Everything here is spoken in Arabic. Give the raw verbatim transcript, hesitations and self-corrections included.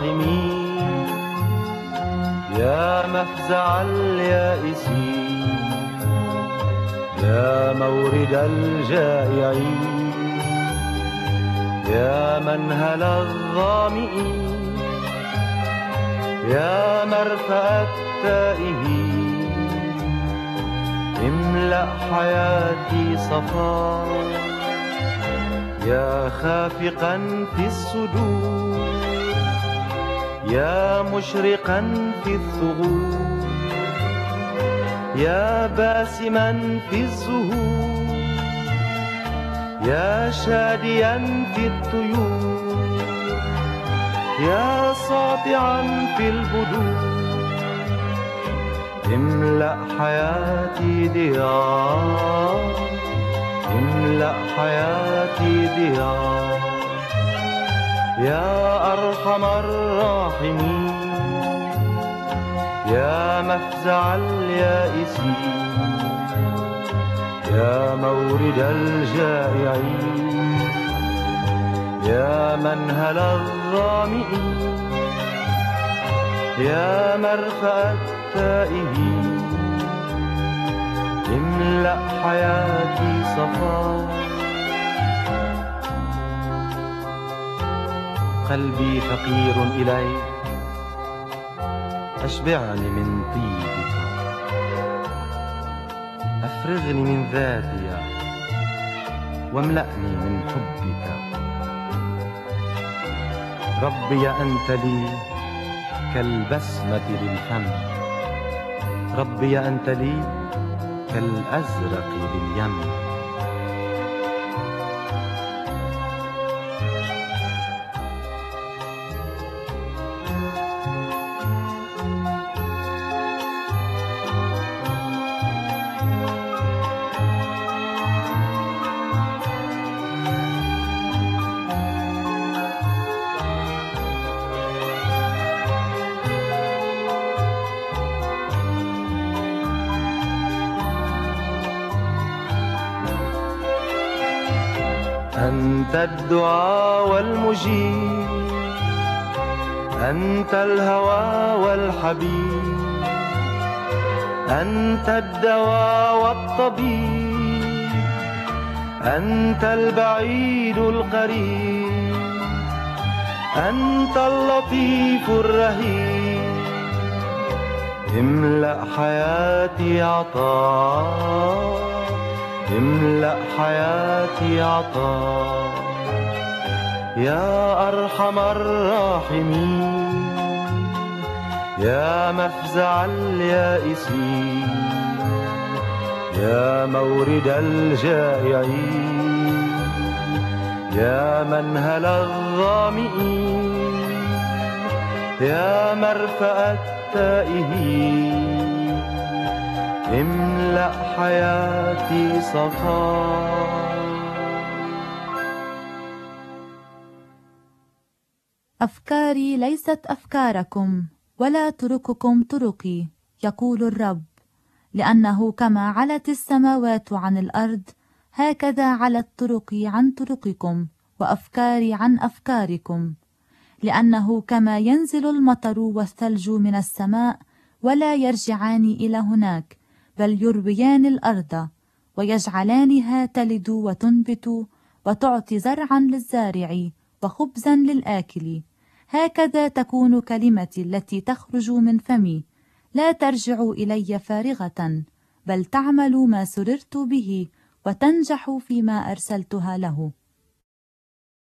الراحمين، يا مفزع اليائسين، يا مورد الجائعين، يا منهل الظامئين، يا مرفأ التائهين، املأ حياتي صفاء، يا خافقا في الصدور، يا مشرقا في الثغور، يا باسما في الزهور، يا شاديا في الطيور، يا ساطعا في البدور، املأ حياتي ضياء، املأ حياتي ضياء، يا أرحم الراحمين، يا مفزع اليائسين، يا مورد الجائعين، يا منهل الظامئين، يا مرفأ التائهين، املأ حياتي صفاء. قلبي فقير إليك، أشبعني من طيبك، أفرغني من ذاتي واملأني من حبك. ربي أنت لي كالبسمة للفم، ربي أنت لي كالأزرق لليم. أنت الدعاء والمجيب، أنت الهوى والحبيب، أنت الدواء والطبيب، أنت البعيد القريب، أنت اللطيف الرهيب. املأ حياتي عطاء، املأ حياتي عطاء، يا أرحم الراحمين، يا مفزع اليائسين، يا مورد الجائعين، يا منهل الظامئين، يا مرفأ التائهين، املأ حياتي صفاء. أفكاري ليست أفكاركم ولا طرقكم طرقي، يقول الرب، لأنه كما علت السماوات عن الأرض هكذا علت طرقي عن طرقكم وأفكاري عن أفكاركم. لأنه كما ينزل المطر والثلج من السماء ولا يرجعان إلى هناك، بل يرويان الأرض ويجعلانها تلد وتنبت وتعطي زرعا للزارع وخبزا للآكل، هكذا تكون كلمتي التي تخرج من فمي، لا ترجع إلي فارغة، بل تعمل ما سررت به وتنجح فيما أرسلتها له.